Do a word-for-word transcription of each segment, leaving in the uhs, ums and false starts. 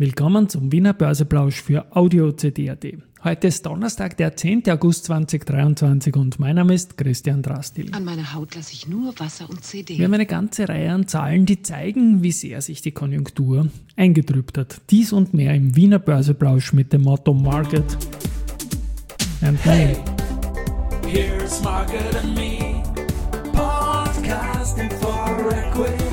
Willkommen zum Wiener Börseplausch für Audio C D punkt a t. Heute ist Donnerstag, der zehnten August zweitausenddreiundzwanzig und mein Name ist Christian Drastil. An meiner Haut lasse ich nur Wasser und C D. Wir haben eine ganze Reihe an Zahlen, die zeigen, wie sehr sich die Konjunktur eingetrübt hat. Dies und mehr im Wiener Börseplausch mit dem Motto Market and Me. Hey, here's Market and Me, podcasting for equity.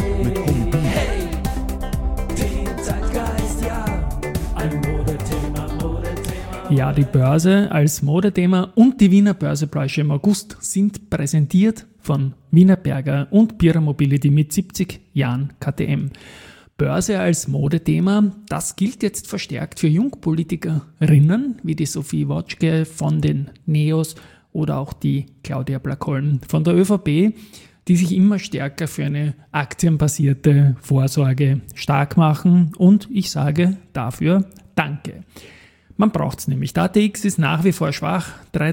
Hey, den Zeitgeist, ja, ein Modethema, Modethema. Ja, die Börse als Modethema und die Wiener Börsepläusche im August sind präsentiert von Wienerberger und Pierer Mobility mit siebzig Jahren K T M. Börse als Modethema, das gilt jetzt verstärkt für Jungpolitikerinnen wie die Sophie Wotschke von den Neos oder auch die Claudia Blackholm von der ÖVP, die sich immer stärker für eine aktienbasierte Vorsorge stark machen, und ich sage dafür Danke. Man braucht es nämlich. Der A T X ist nach wie vor schwach,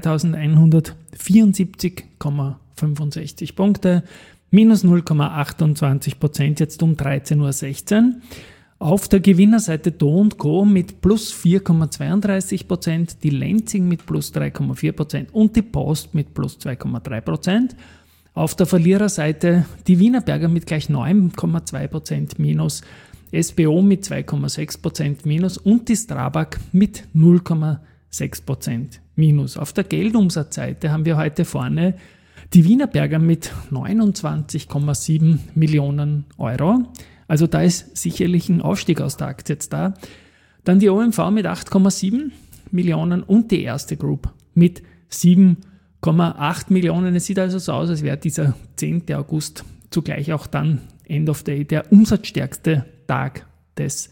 dreitausendeinhundertvierundsiebzig Komma fünfundsechzig Punkte, minus null Komma achtundzwanzig Prozent, jetzt um dreizehn Uhr sechzehn. Auf der Gewinnerseite Do und Co. mit plus vier Komma zweiunddreißig Prozent, die Lenzing mit plus drei Komma vier Prozent und die Post mit plus zwei Komma drei Prozent. Auf der Verliererseite die Wienerberger mit gleich neun Komma zwei Prozent minus, S B O mit zwei Komma sechs Prozent minus und die Strabag mit null Komma sechs Prozent minus. Auf der Geldumsatzseite haben wir heute vorne die Wienerberger mit neunundzwanzig Komma sieben Millionen Euro. Also da ist sicherlich ein Ausstieg aus der Aktie jetzt da. Dann die O M V mit acht Komma sieben Millionen und die Erste Group mit sieben Komma acht Millionen. Es sieht also so aus, als wäre dieser zehnten August zugleich auch dann End of Day der umsatzstärkste Tag des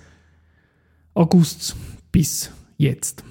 Augusts bis jetzt.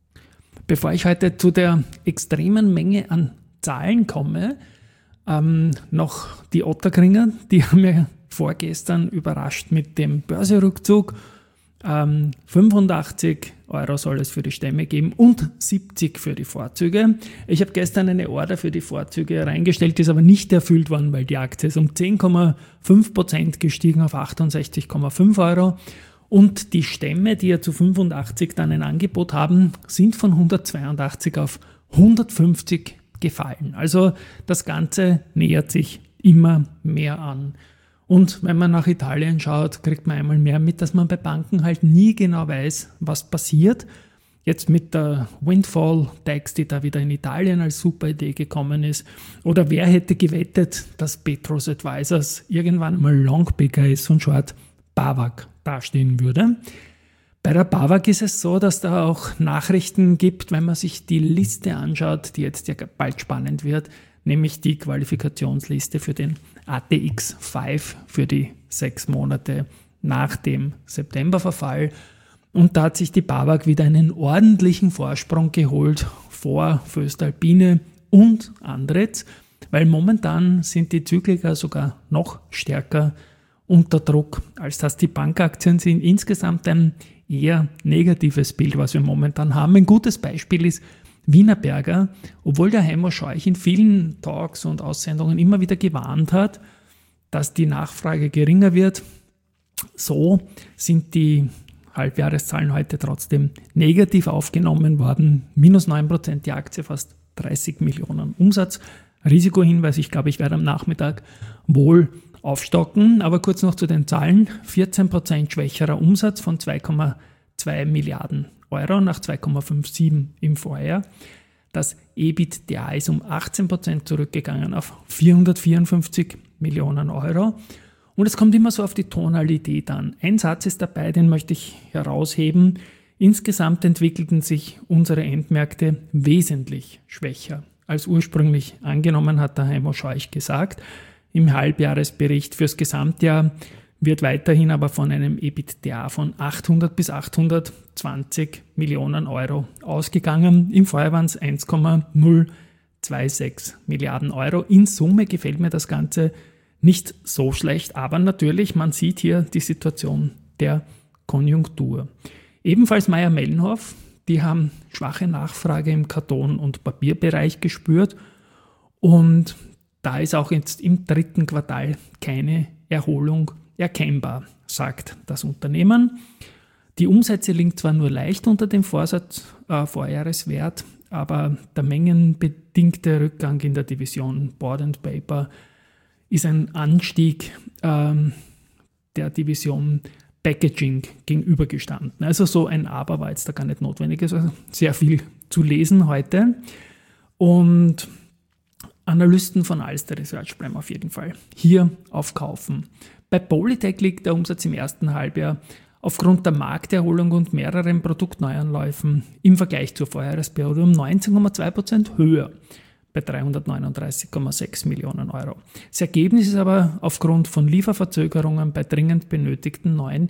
Bevor ich heute zu der extremen Menge an Zahlen komme, ähm, noch die Ottakringer, die haben ja vorgestern überrascht mit dem Börserückzug. Ähm, fünfundachtzig Euro soll es für die Stämme geben und siebzig für die Vorzüge. Ich habe gestern eine Order für die Vorzüge reingestellt, die ist aber nicht erfüllt worden, weil die Aktie ist um zehn Komma fünf Prozent gestiegen auf achtundsechzig Komma fünf Euro. Und die Stämme, die ja zu fünfundachtzig dann ein Angebot haben, sind von hundertzweiundachtzig auf hundertfünfzig gefallen. Also das Ganze nähert sich immer mehr an. Und wenn man nach Italien schaut, kriegt man einmal mehr mit, dass man bei Banken halt nie genau weiß, was passiert. Jetzt mit der Windfall-Tax, die da wieder in Italien als super Idee gekommen ist. Oder wer hätte gewettet, dass Petros Advisors irgendwann mal Long B K S und Short BAWAG dastehen würde. Bei der BAWAG ist es so, dass da auch Nachrichten gibt, wenn man sich die Liste anschaut, die jetzt ja bald spannend wird, nämlich die Qualifikationsliste für den A T X fünf für die sechs Monate nach dem Septemberverfall. Und da hat sich die BAWAG wieder einen ordentlichen Vorsprung geholt vor voestalpine und Andritz, weil momentan sind die Zykliker sogar noch stärker unter Druck, als dass die Bankaktien sind. Insgesamt ein eher negatives Bild, was wir momentan haben. Ein gutes Beispiel ist Wienerberger, obwohl der Heimo Scheuch in vielen Talks und Aussendungen immer wieder gewarnt hat, dass die Nachfrage geringer wird. So sind die Halbjahreszahlen heute trotzdem negativ aufgenommen worden. Minus neun Prozent die Aktie, fast dreißig Millionen Umsatz. Risikohinweis, ich glaube, ich werde am Nachmittag wohl aufstocken. Aber kurz noch zu den Zahlen. vierzehn Prozent schwächerer Umsatz von zwei Komma zwei Milliarden Euro nach zwei Komma siebenundfünfzig im Vorjahr. Das EBITDA ist um achtzehn Prozent zurückgegangen auf vierhundertvierundfünfzig Millionen Euro. Und es kommt immer so auf die Tonalität an. Ein Satz ist dabei, den möchte ich herausheben. Insgesamt entwickelten sich unsere Endmärkte wesentlich schwächer als ursprünglich angenommen, hat der Heimo Scheuch gesagt. Im Halbjahresbericht fürs Gesamtjahr wird weiterhin aber von einem EBITDA von achthundert bis achthundertzwanzig Millionen Euro ausgegangen. Im Vorjahr waren es eins Komma null sechsundzwanzig Milliarden Euro. In Summe gefällt mir das Ganze nicht so schlecht, aber natürlich, man sieht hier die Situation der Konjunktur. Ebenfalls Mayr-Melnhof, die haben schwache Nachfrage im Karton- und Papierbereich gespürt und da ist auch jetzt im dritten Quartal keine Erholung erkennbar, sagt das Unternehmen. Die Umsätze liegen zwar nur leicht unter dem Vorsatz, äh, Vorjahreswert, aber der mengenbedingte Rückgang in der Division Board and Paper ist ein Anstieg ähm, der Division Packaging gegenübergestanden. Also so ein Aber war jetzt da gar nicht notwendig. Also sehr viel zu lesen heute. Und Analysten von Alster Research bleiben auf jeden Fall hier aufkaufen. Bei Polytech liegt der Umsatz im ersten Halbjahr aufgrund der Markterholung und mehreren Produktneuanläufen im Vergleich zur Vorjahresperiode um neunzehn Komma zwei Prozent höher, bei dreihundertneununddreißig Komma sechs Millionen Euro. Das Ergebnis ist aber aufgrund von Lieferverzögerungen bei dringend benötigten neuen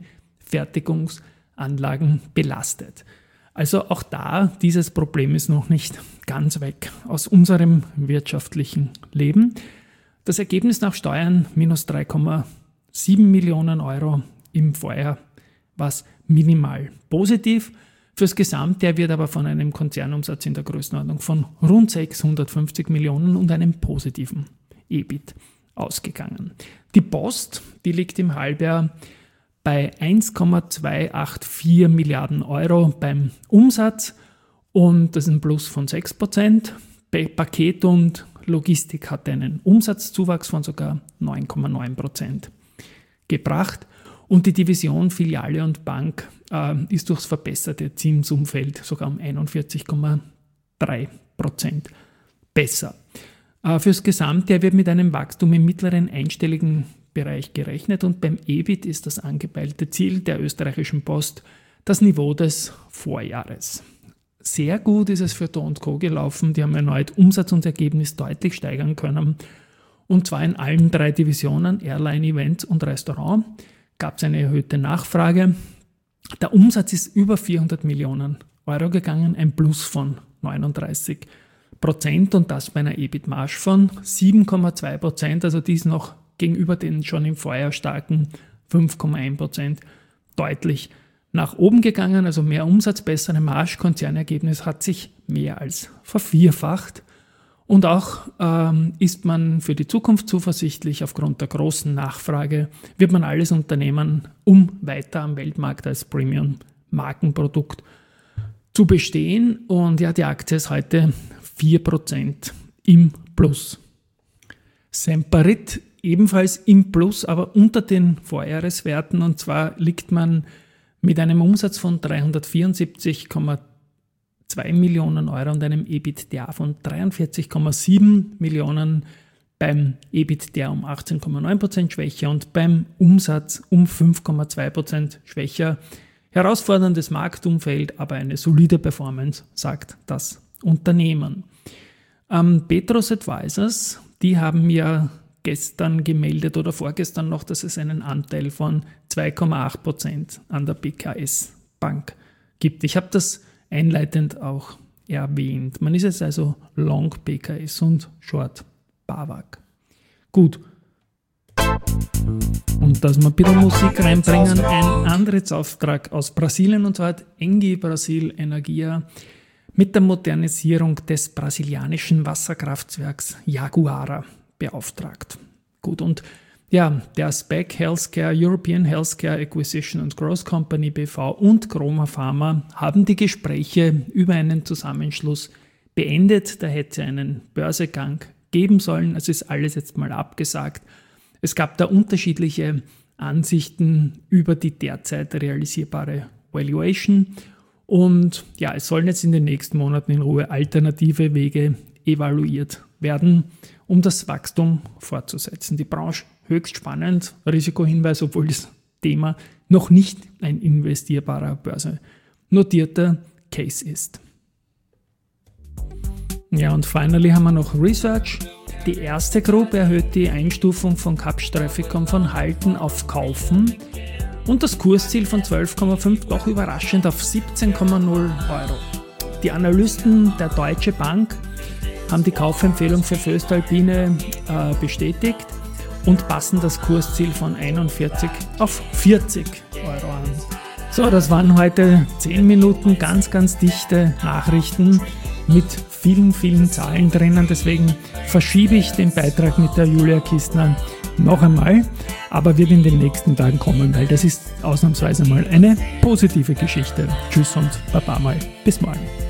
Fertigungsanlagen belastet. Also auch da, dieses Problem ist noch nicht ganz weg aus unserem wirtschaftlichen Leben. Das Ergebnis nach Steuern minus drei Komma sieben Millionen Euro, im Vorjahr war es minimal positiv. Fürs Gesamtjahr wird aber von einem Konzernumsatz in der Größenordnung von rund sechshundertfünfzig Millionen und einem positiven E B I T ausgegangen. Die Post, die liegt im Halbjahr bei eins Komma zweihundertvierundachtzig Milliarden Euro beim Umsatz und das ist ein Plus von sechs Prozent. Paket und Logistik hat einen Umsatzzuwachs von sogar neun Komma neun Prozent gebracht. Und die Division Filiale und Bank äh, ist durchs verbesserte Zinsumfeld sogar um einundvierzig Komma drei Prozent besser. Äh, fürs Gesamtjahr wird mit einem Wachstum im mittleren einstelligen Bereich gerechnet und beim E B I T ist das angepeilte Ziel der österreichischen Post das Niveau des Vorjahres. Sehr gut ist es für Do und Co. gelaufen. Die haben erneut Umsatz und Ergebnis deutlich steigern können. Und zwar in allen drei Divisionen, Airline, Events und Restaurant, gab es eine erhöhte Nachfrage. Der Umsatz ist über vierhundert Millionen Euro gegangen, ein Plus von neununddreißig Prozent und das bei einer E B I T-Marge von sieben Komma zwei Prozent. Also die ist noch gegenüber den schon im Vorjahr starken fünf Komma eins Prozent deutlich nach oben gegangen. Also mehr Umsatz, bessere Marge, Konzernergebnis hat sich mehr als vervierfacht. Und auch ähm, ist man für die Zukunft zuversichtlich. Aufgrund der großen Nachfrage wird man alles unternehmen, um weiter am Weltmarkt als Premium-Markenprodukt zu bestehen. Und ja, die Aktie ist heute vier Prozent im Plus. Semperit ebenfalls im Plus, aber unter den Vorjahreswerten. Und zwar liegt man mit einem Umsatz von dreihundertvierundsiebzig Komma zwei Millionen Euro und einem EBITDA von dreiundvierzig Komma sieben Millionen, beim EBITDA um achtzehn Komma neun Prozent schwächer und beim Umsatz um fünf Komma zwei Prozent schwächer. Herausforderndes Marktumfeld, aber eine solide Performance, sagt das Unternehmen. Ähm, Petrus Advisors, die haben ja gestern gemeldet oder vorgestern noch, dass es einen Anteil von zwei Komma acht Prozent an der B K S Bank gibt. Ich habe das einleitend auch erwähnt. Man ist jetzt also Long B K S und Short BAWAG. Gut. Und dass wir ein bisschen Musik reinbringen, ein Antrittsauftrag aus Brasilien, und zwar hat Engie Brasil Energia mit der Modernisierung des brasilianischen Wasserkraftwerks Jaguara beauftragt. Gut, und ja, der S P E C Healthcare, European Healthcare Acquisition and Growth Company B V und Chroma Pharma haben die Gespräche über einen Zusammenschluss beendet. Da hätte es einen Börsegang geben sollen. Also ist alles jetzt mal abgesagt. Es gab da unterschiedliche Ansichten über die derzeit realisierbare Valuation. Und ja, es sollen jetzt in den nächsten Monaten in Ruhe alternative Wege evaluiert werden, um das Wachstum fortzusetzen. Die Branche höchst spannend, Risikohinweis, obwohl das Thema noch nicht ein investierbarer börsennotierter Case ist. Ja, und finally haben wir noch Research. Die erste Gruppe erhöht die Einstufung von Kapsch Trafficom von Halten auf Kaufen und das Kursziel von zwölf Komma fünf doch überraschend auf siebzehn Komma null Euro. Die Analysten der Deutsche Bank haben die Kaufempfehlung für Voestalpine äh, bestätigt und passen das Kursziel von einundvierzig auf vierzig Euro an. So, das waren heute zehn Minuten ganz, ganz dichte Nachrichten mit vielen, vielen Zahlen drinnen. Deswegen verschiebe ich den Beitrag mit der Julia Kistner noch einmal, aber wird in den nächsten Tagen kommen, weil das ist ausnahmsweise mal eine positive Geschichte. Tschüss und Baba mal. Bis morgen.